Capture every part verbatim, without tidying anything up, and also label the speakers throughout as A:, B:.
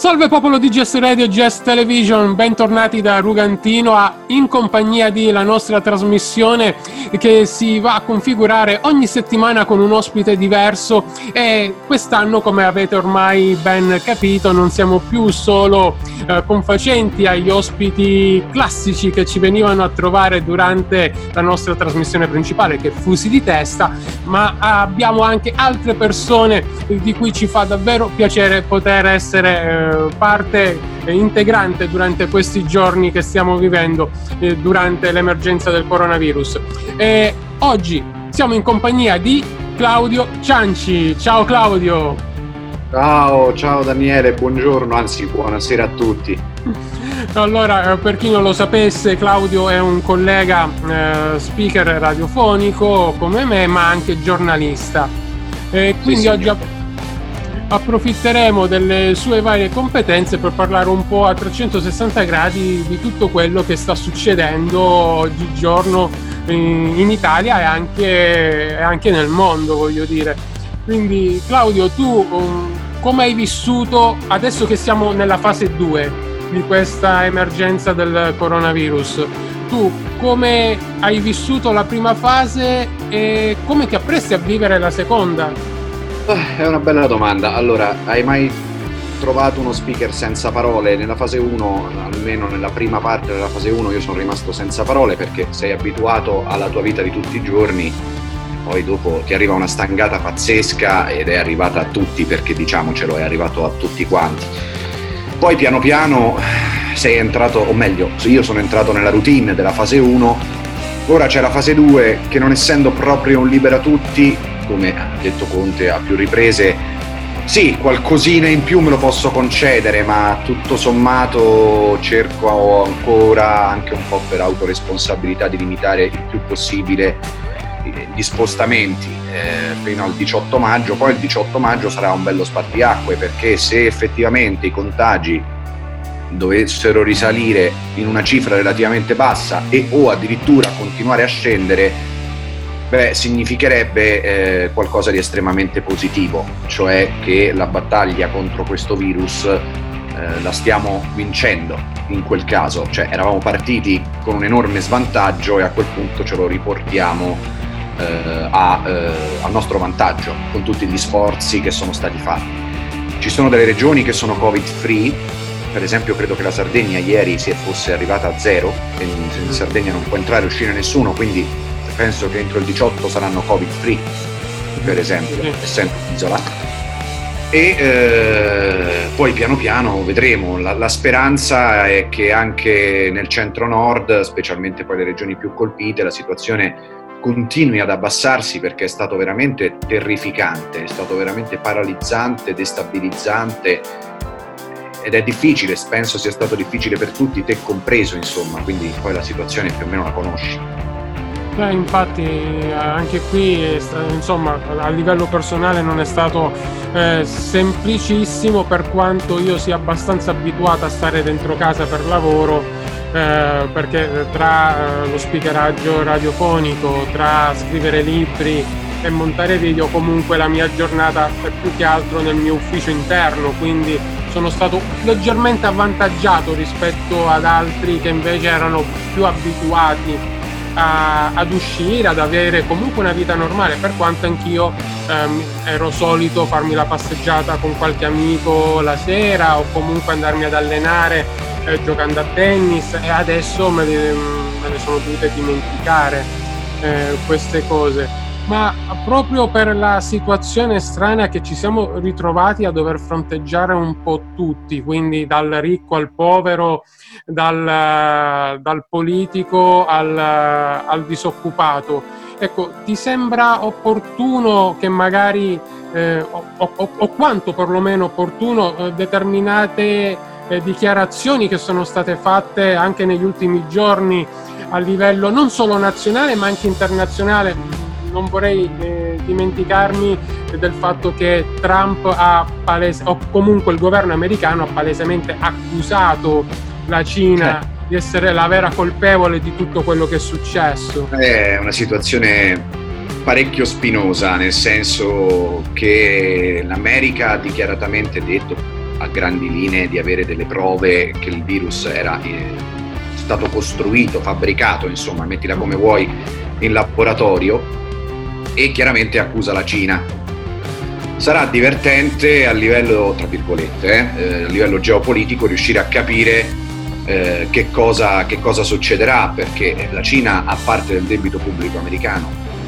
A: Salve popolo di G S Radio e G S Television, bentornati da Rugantino a In Compagnia Di, la nostra trasmissione che si va a configurare ogni settimana con un ospite diverso, e quest'anno, come avete ormai ben capito, non siamo più solo eh, confacenti agli ospiti classici che ci venivano a trovare durante la nostra trasmissione principale, che è Fusi di Testa, ma abbiamo anche altre persone di cui ci fa davvero piacere poter essere eh, parte integrante durante questi giorni che stiamo vivendo eh, durante l'emergenza del coronavirus. E oggi siamo in compagnia di Claudio Cianci. Ciao Claudio.
B: Ciao, ciao Daniele, buongiorno, anzi buonasera a tutti.
A: Allora, per chi non lo sapesse, Claudio è un collega eh, speaker radiofonico come me, ma anche giornalista. E quindi sì, oggi app- approfitteremo delle sue varie competenze per parlare un po' a trecentosessanta gradi di tutto quello che sta succedendo oggigiorno in, in Italia e anche, e anche nel mondo, voglio dire. Quindi Claudio, tu um, come hai vissuto, adesso che siamo nella fase due di questa emergenza del coronavirus, tu come hai vissuto la prima fase e come ti appresti a vivere la seconda?
B: È una bella domanda. Allora, hai mai trovato uno speaker senza parole? Nella fase uno, almeno nella prima parte della fase uno, io sono rimasto senza parole perché sei abituato alla tua vita di tutti i giorni, poi dopo ti arriva una stangata pazzesca ed è arrivata a tutti, perché diciamocelo, è arrivato a tutti quanti. Poi piano piano sei entrato, o meglio, io sono entrato nella routine della fase uno, ora c'è la fase due che, non essendo proprio un libera tutti, come ha detto Conte a più riprese, sì, qualcosina in più me lo posso concedere, ma tutto sommato cerco ancora, anche un po' per autoresponsabilità, di limitare il più possibile gli spostamenti eh, fino al diciotto maggio. Poi il diciotto maggio sarà un bello spartiacque, perché se effettivamente i contagi dovessero risalire in una cifra relativamente bassa e o addirittura continuare a scendere, beh, significherebbe eh, qualcosa di estremamente positivo, cioè che la battaglia contro questo virus eh, la stiamo vincendo in quel caso. Cioè eravamo partiti con un enorme svantaggio e a quel punto ce lo riportiamo eh, a, eh, al nostro vantaggio con tutti gli sforzi che sono stati fatti. Ci sono delle regioni che sono covid free, per esempio credo che la Sardegna ieri si fosse arrivata a zero, e in Sardegna non può entrare e uscire nessuno, quindi penso che entro il diciotto saranno covid free, per esempio, essendo isola. E eh, poi piano piano vedremo. La, la speranza è che anche nel centro-nord, specialmente poi le regioni più colpite, la situazione continui ad abbassarsi, perché è stato veramente terrificante, è stato veramente paralizzante, destabilizzante, ed è difficile, penso sia stato difficile per tutti, te compreso, insomma, quindi poi la situazione più o meno la conosci.
A: Beh, infatti anche qui, insomma, a livello personale non è stato eh, semplicissimo, per quanto io sia abbastanza abituato a stare dentro casa per lavoro, eh, perché tra eh, lo speakeraggio radiofonico, tra scrivere libri e montare video, comunque la mia giornata è più che altro nel mio ufficio interno, quindi sono stato leggermente avvantaggiato rispetto ad altri che invece erano più abituati A, ad uscire, ad avere comunque una vita normale, per quanto anch'io ehm, ero solito farmi la passeggiata con qualche amico la sera, o comunque andarmi ad allenare eh, giocando a tennis, e adesso me le, me le sono dovute dimenticare eh, queste cose. Ma proprio per la situazione strana che ci siamo ritrovati a dover fronteggiare un po' tutti, quindi dal ricco al povero, dal, dal politico al, al disoccupato, ecco, ti sembra opportuno che magari, eh, o, o, o quanto perlomeno opportuno, eh, determinate eh, dichiarazioni che sono state fatte anche negli ultimi giorni a livello non solo nazionale ma anche internazionale? Non vorrei eh, dimenticarmi del fatto che Trump ha palese, o comunque il governo americano ha palesemente accusato la Cina eh. di essere la vera colpevole di tutto quello che è successo.
B: È una situazione parecchio spinosa, nel senso che l'America ha dichiaratamente detto a grandi linee di avere delle prove che il virus era eh, stato costruito, fabbricato, insomma, mettila come vuoi, in laboratorio, e chiaramente accusa la Cina. Sarà divertente a livello, tra virgolette, eh, a livello geopolitico riuscire a capire eh, che cosa, che cosa succederà, perché la Cina, a parte del debito pubblico americano,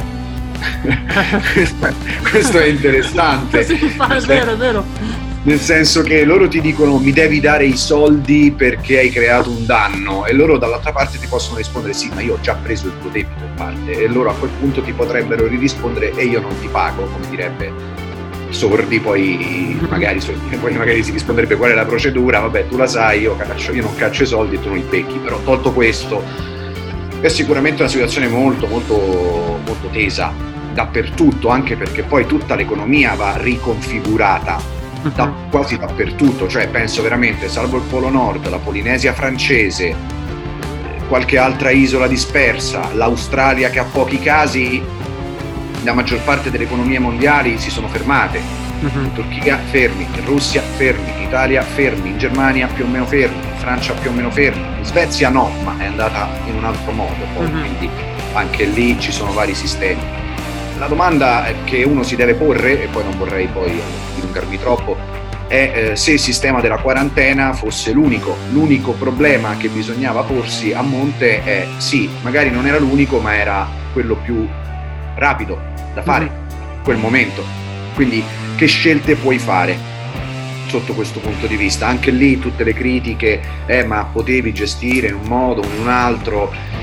B: questo è interessante.
A: Sì, è vero, è vero.
B: Nel senso che loro ti dicono mi devi dare i soldi perché hai creato un danno, e loro dall'altra parte ti possono rispondere sì, ma io ho già preso il tuo debito in parte, e loro a quel punto ti potrebbero rispondere e io non ti pago, come direbbe Sordi. Poi magari, poi magari si risponderebbe qual è la procedura, vabbè tu la sai, io, caccio, io non caccio i soldi e tu non li becchi. Però tolto questo, è sicuramente una situazione molto molto molto tesa dappertutto, anche perché poi tutta l'economia va riconfigurata da, quasi dappertutto, cioè penso veramente, salvo il Polo Nord, la Polinesia francese, qualche altra isola dispersa, l'Australia che ha pochi casi, la maggior parte delle economie mondiali si sono fermate. Uh-huh. In Turchia fermi, in Russia fermi, in Italia fermi, in Germania più o meno fermi, in Francia più o meno fermi, in Svezia no, ma è andata in un altro modo poi, uh-huh. Quindi anche lì ci sono vari sistemi. La domanda che uno si deve porre, e poi non vorrei poi dilungarmi troppo, è eh, se il sistema della quarantena fosse l'unico. L'unico problema che bisognava porsi a monte è sì, magari non era l'unico, ma era quello più rapido da fare in quel momento. Quindi che scelte puoi fare sotto questo punto di vista? Anche lì tutte le critiche, eh, ma potevi gestire in un modo o in un altro.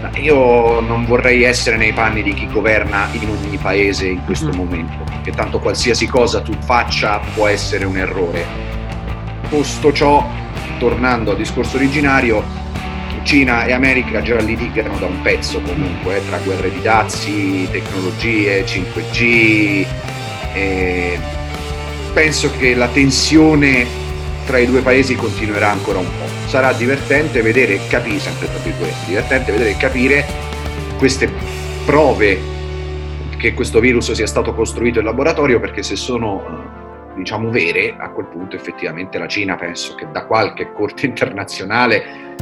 B: Io non vorrei essere nei panni di chi governa in ogni paese in questo mm-hmm. momento, che tanto qualsiasi cosa tu faccia può essere un errore. Posto ciò, tornando al discorso originario, Cina e America già litigano da un pezzo comunque, eh, tra guerre di dazi, tecnologie, cinque G, e penso che la tensione tra i due paesi continuerà ancora un po'. Sarà divertente vedere e capire, sempre tra virgolette, divertente vedere e capire queste prove che questo virus sia stato costruito in laboratorio, perché se sono, diciamo, vere, a quel punto effettivamente la Cina penso che da qualche corte internazionale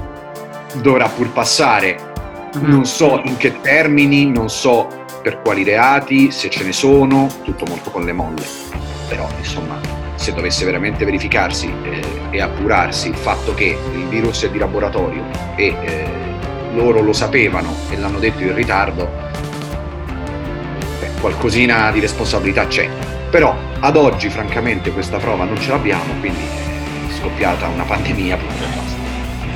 B: dovrà pur passare. Non so in che termini, non so per quali reati, se ce ne sono, tutto molto con le molle. Però, insomma, se dovesse veramente verificarsi eh, e appurarsi il fatto che il virus è di laboratorio e eh, loro lo sapevano e l'hanno detto in ritardo, beh, qualcosina di responsabilità c'è. Però ad oggi francamente questa prova non ce l'abbiamo, quindi è scoppiata una pandemia, punto e basta.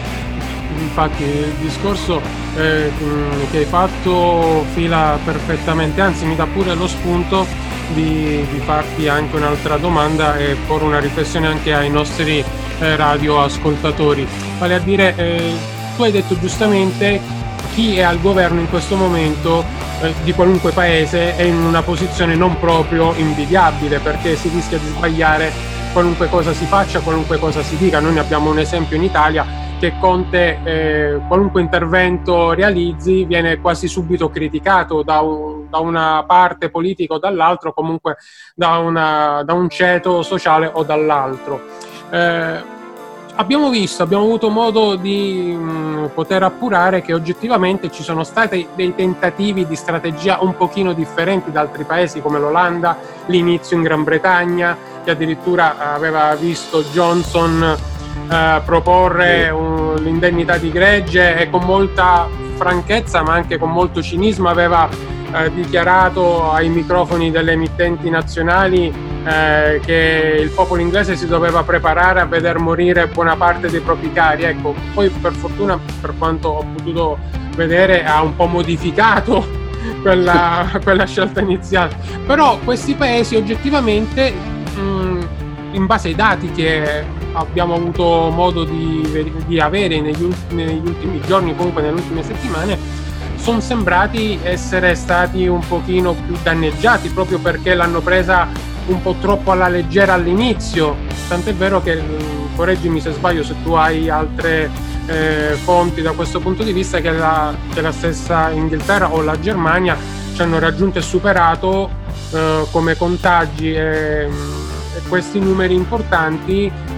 A: Infatti il discorso eh, che hai fatto fila perfettamente, anzi mi dà pure lo spunto di, di farti anche un'altra domanda e porre una riflessione anche ai nostri eh, radioascoltatori. Vale a dire, eh, tu hai detto giustamente, chi è al governo in questo momento eh, di qualunque paese è in una posizione non proprio invidiabile, perché si rischia di sbagliare qualunque cosa si faccia, qualunque cosa si dica. Noi ne abbiamo un esempio in Italia, che Conte eh, qualunque intervento realizzi viene quasi subito criticato da, un, da una parte politica o dall'altro, comunque da, una, da un ceto sociale o dall'altro. Eh, abbiamo visto, abbiamo avuto modo di mh, poter appurare che oggettivamente ci sono stati dei tentativi di strategia un pochino differenti da altri paesi come l'Olanda, l'inizio in Gran Bretagna, che addirittura aveva visto Johnson Uh, proporre un, l'indennità di gregge, e con molta franchezza ma anche con molto cinismo aveva uh, dichiarato ai microfoni delle emittenti nazionali uh, che il popolo inglese si doveva preparare a veder morire buona parte dei propri cari. Ecco, poi per fortuna, per quanto ho potuto vedere, ha un po' modificato quella, quella scelta iniziale. Però questi paesi oggettivamente mh, in base ai dati che abbiamo avuto modo di, di avere negli, ultimi, negli ultimi giorni, comunque nelle ultime settimane, sono sembrati essere stati un pochino più danneggiati, proprio perché l'hanno presa un po' troppo alla leggera all'inizio. Tant'è vero che, correggimi se sbaglio se tu hai altre eh, fonti da questo punto di vista, che la, che la stessa Inghilterra o la Germania ci hanno raggiunto e superato eh, come contagi e, e questi numeri importanti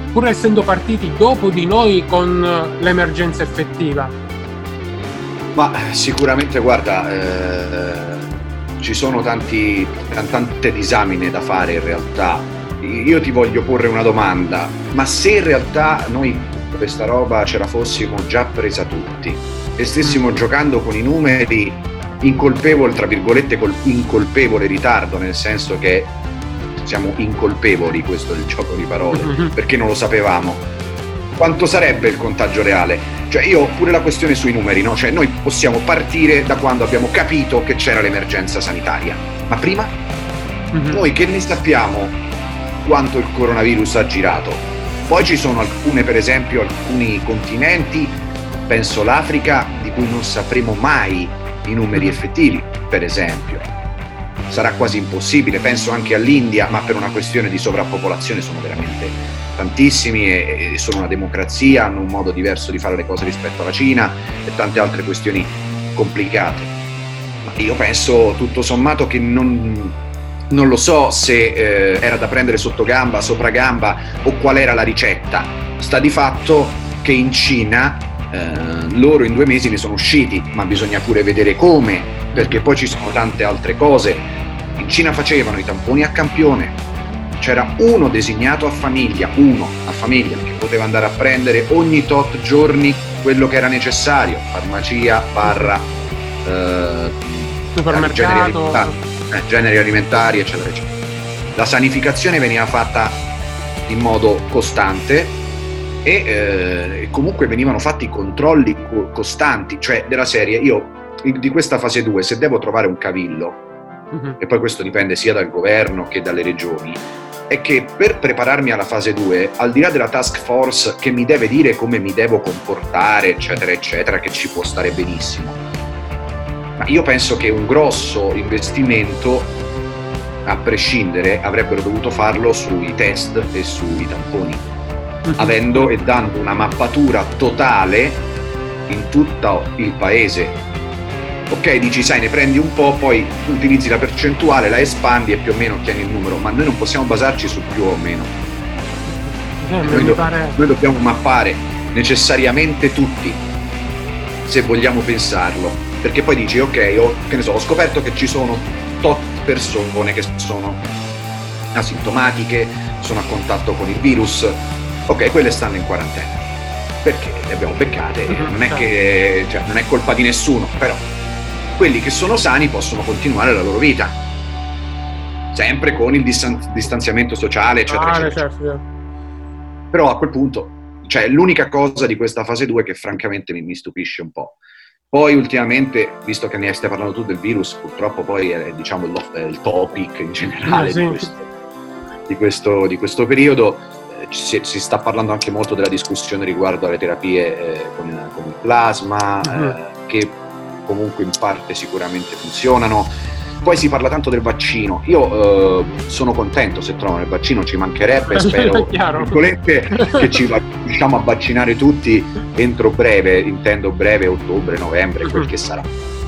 A: pur essendo partiti dopo di noi con l'emergenza effettiva?
B: Ma sicuramente, guarda, eh, ci sono tanti, tante disamine da fare in realtà. Io ti voglio porre una domanda: ma se in realtà noi questa roba ce la fossimo già presa tutti e stessimo giocando con i numeri in colpevole, tra virgolette, col incolpevole ritardo, nel senso che siamo incolpevoli, questo è il gioco di parole, perché non lo sapevamo, quanto sarebbe il contagio reale? Cioè, io pure la questione sui numeri, no? Cioè, noi possiamo partire da quando abbiamo capito che c'era l'emergenza sanitaria, ma prima mm-hmm. noi che ne sappiamo quanto il coronavirus ha girato? Poi ci sono alcune, per esempio, alcuni continenti, penso l'Africa, di cui non sapremo mai i numeri effettivi, per esempio. Sarà quasi impossibile, penso anche all'India, ma per una questione di sovrappopolazione sono veramente tantissimi e, e sono una democrazia, hanno un modo diverso di fare le cose rispetto alla Cina e tante altre questioni complicate. Ma io penso tutto sommato che non... non lo so se eh, era da prendere sotto gamba, sopra gamba o qual era la ricetta. Sta di fatto che in Cina eh, loro in due mesi ne sono usciti, ma bisogna pure vedere come, perché poi ci sono tante altre cose. In Cina facevano i tamponi a campione, c'era uno designato a famiglia, uno a famiglia, che poteva andare a prendere ogni tot giorni quello che era necessario, farmacia, barra, eh,
A: supermercato,
B: Eh, generi alimentari, eccetera, eccetera. La sanificazione veniva fatta in modo costante e eh, comunque venivano fatti controlli co- costanti, cioè della serie, io di questa fase due, se devo trovare un cavillo, uh-huh. e poi questo dipende sia dal governo che dalle regioni, è che per prepararmi alla fase due, al di là della task force che mi deve dire come mi devo comportare, eccetera, eccetera, che ci può stare benissimo, ma io penso che un grosso investimento, a prescindere, avrebbero dovuto farlo sui test e sui tamponi, mm-hmm. avendo e dando una mappatura totale in tutto il paese. Ok, dici, sai, ne prendi un po', poi utilizzi la percentuale, la espandi e più o meno ottieni il numero, ma noi non possiamo basarci su più o meno.
A: Eh,
B: noi, do-
A: pare...
B: noi dobbiamo mappare necessariamente tutti, se vogliamo pensarlo. Perché poi dici, ok, ho, che ne so, ho scoperto che ci sono tot persone che sono asintomatiche, sono a contatto con il virus, ok, quelle stanno in quarantena, perché le abbiamo beccate, non è che, cioè, non è colpa di nessuno, però quelli che sono sani possono continuare la loro vita, sempre con il distan- distanziamento sociale, eccetera,
A: ah,
B: eccetera.
A: Certo.
B: Però a quel punto, cioè, l'unica cosa di questa fase due che francamente mi, mi stupisce un po'. Poi ultimamente, visto che ne stai parlando tu del virus, purtroppo poi è, diciamo, il, il topic in generale, ah, sì. di, questo, di, questo, di questo periodo, eh, si, si sta parlando anche molto della discussione riguardo alle terapie eh, con, con il plasma, uh-huh. eh, che comunque in parte sicuramente funzionano. Poi si parla tanto del vaccino. Io eh, sono contento se trovano il vaccino, ci mancherebbe, spero che ci riusciamo a vaccinare tutti entro breve, intendo breve, ottobre, novembre, quel che sarà.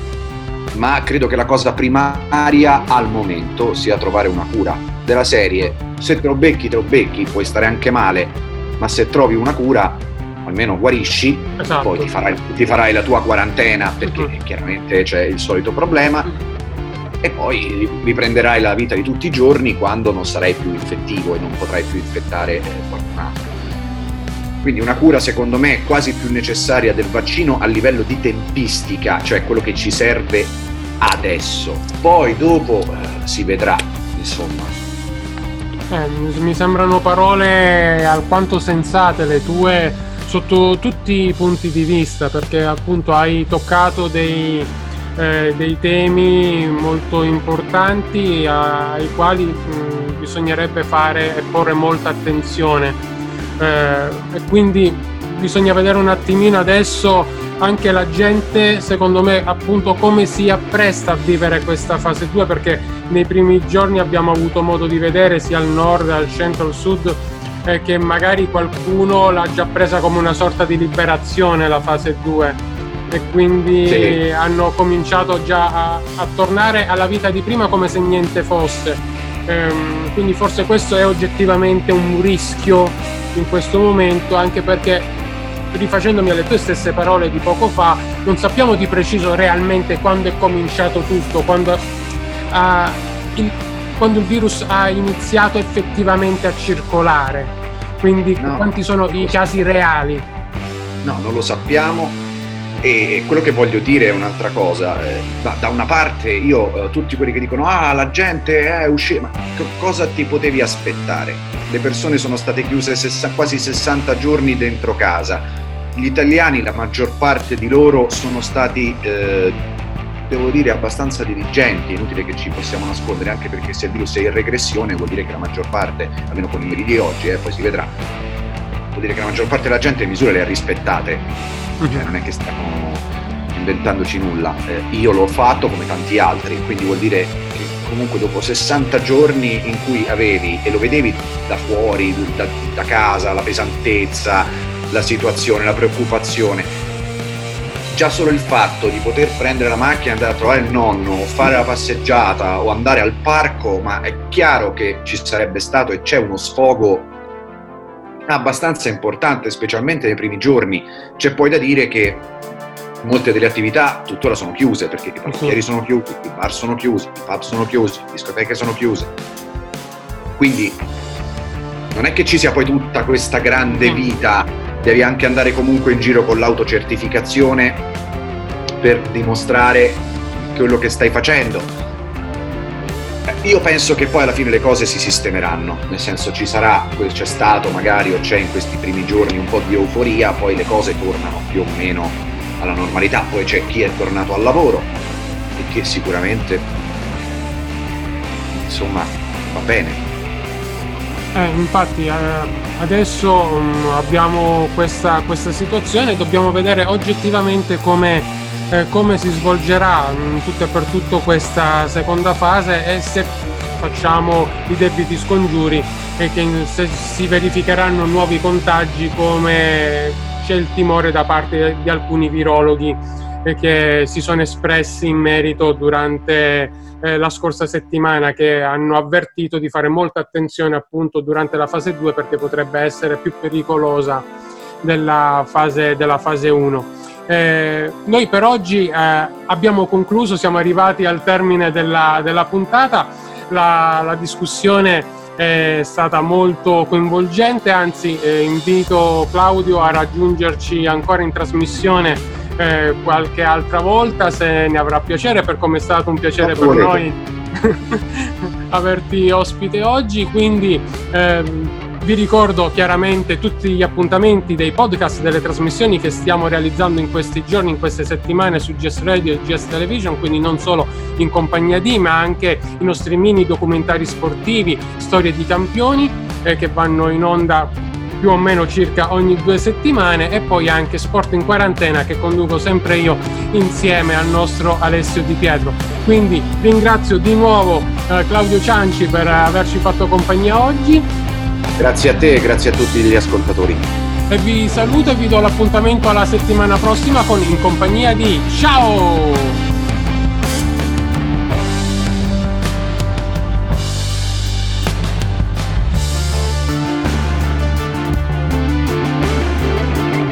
B: Ma credo che la cosa primaria al momento sia trovare una cura. Della serie, se te lo becchi, te lo becchi, puoi stare anche male, ma se trovi una cura, almeno guarisci, esatto. Poi ti farai, ti farai la tua quarantena, perché uh-huh. chiaramente c'è il solito problema. E poi riprenderai la vita di tutti i giorni quando non sarai più infettivo e non potrai più infettare qualcun altro. Quindi una cura, secondo me, quasi più necessaria del vaccino a livello di tempistica, cioè quello che ci serve adesso. Poi dopo eh, si vedrà, insomma.
A: Eh, mi sembrano parole alquanto sensate le tue, sotto tutti i punti di vista, perché appunto hai toccato dei... Eh, dei temi molto importanti ai quali mh, bisognerebbe fare e porre molta attenzione eh, e quindi bisogna vedere un attimino adesso anche la gente, secondo me, appunto come si appresta a vivere questa fase due, perché nei primi giorni abbiamo avuto modo di vedere sia al nord, al centro, al sud eh, che magari qualcuno l'ha già presa come una sorta di liberazione la fase due e quindi sì. hanno cominciato già a, a tornare alla vita di prima come se niente fosse. ehm, quindi forse questo è oggettivamente un rischio in questo momento, anche perché, rifacendomi alle tue stesse parole di poco fa, non sappiamo di preciso realmente quando è cominciato tutto, quando, uh, il, quando il virus ha iniziato effettivamente a circolare, quindi no, quanti sono i casi reali?
B: No, non lo sappiamo. E quello che voglio dire è un'altra cosa. Da, da una parte io, tutti quelli che dicono ah la gente è uscita, ma cosa ti potevi aspettare? Le persone sono state chiuse sessa, quasi sessanta giorni dentro casa. Gli italiani, la maggior parte di loro, sono stati eh, devo dire abbastanza diligenti, inutile che ci possiamo nascondere, anche perché se il virus è in regressione vuol dire che la maggior parte, almeno con i numeri di oggi, eh, poi si vedrà, vuol dire che la maggior parte della gente le misure le ha rispettate. Cioè, non è che stiamo inventandoci nulla, eh, io l'ho fatto come tanti altri, quindi vuol dire che comunque dopo sessanta giorni in cui avevi, e lo vedevi da fuori, da, da casa, la pesantezza, la situazione, la preoccupazione, già solo il fatto di poter prendere la macchina e andare a trovare il nonno, o fare la passeggiata o andare al parco, ma è chiaro che ci sarebbe stato e c'è uno sfogo abbastanza importante, specialmente nei primi giorni. C'è poi da dire che molte delle attività tuttora sono chiuse, perché i parrucchieri sono chiusi, i bar sono chiusi, i pub sono chiusi, le discoteche sono chiuse, quindi non è che ci sia poi tutta questa grande vita, devi anche andare comunque in giro con l'autocertificazione per dimostrare quello che stai facendo. Io penso che poi alla fine le cose si sistemeranno, nel senso ci sarà, c'è stato magari o c'è in questi primi giorni un po' di euforia, poi le cose tornano più o meno alla normalità, poi c'è chi è tornato al lavoro e che sicuramente insomma va bene.
A: Eh, infatti eh, adesso um, abbiamo questa, questa situazione, dobbiamo vedere oggettivamente come Eh, come si svolgerà mh, tutto e per tutto questa seconda fase, e se facciamo i debiti scongiuri e che se si verificheranno nuovi contagi, come c'è il timore da parte di alcuni virologhi eh, che si sono espressi in merito durante eh, la scorsa settimana, che hanno avvertito di fare molta attenzione appunto durante la fase due, perché potrebbe essere più pericolosa della fase, della fase uno. Eh, noi per oggi eh, abbiamo concluso, siamo arrivati al termine della, della puntata. La, la discussione è stata molto coinvolgente, anzi eh, invito Claudio a raggiungerci ancora in trasmissione eh, qualche altra volta, se ne avrà piacere, per come è stato un piacere per noi averti ospite oggi. Quindi ehm, vi ricordo chiaramente tutti gli appuntamenti dei podcast, delle trasmissioni che stiamo realizzando in questi giorni, in queste settimane su G S Radio e G S Television, quindi non solo in compagnia di, ma anche i nostri mini documentari sportivi, storie di campioni, eh, che vanno in onda più o meno circa ogni due settimane, e poi anche Sport in Quarantena, che conduco sempre io insieme al nostro Alessio Di Pietro. Quindi ringrazio di nuovo eh, Claudio Cianci per averci fatto compagnia oggi.
B: Grazie a te e grazie a tutti gli ascoltatori.
A: E vi saluto e vi do l'appuntamento alla settimana prossima con In Compagnia di. Ciao!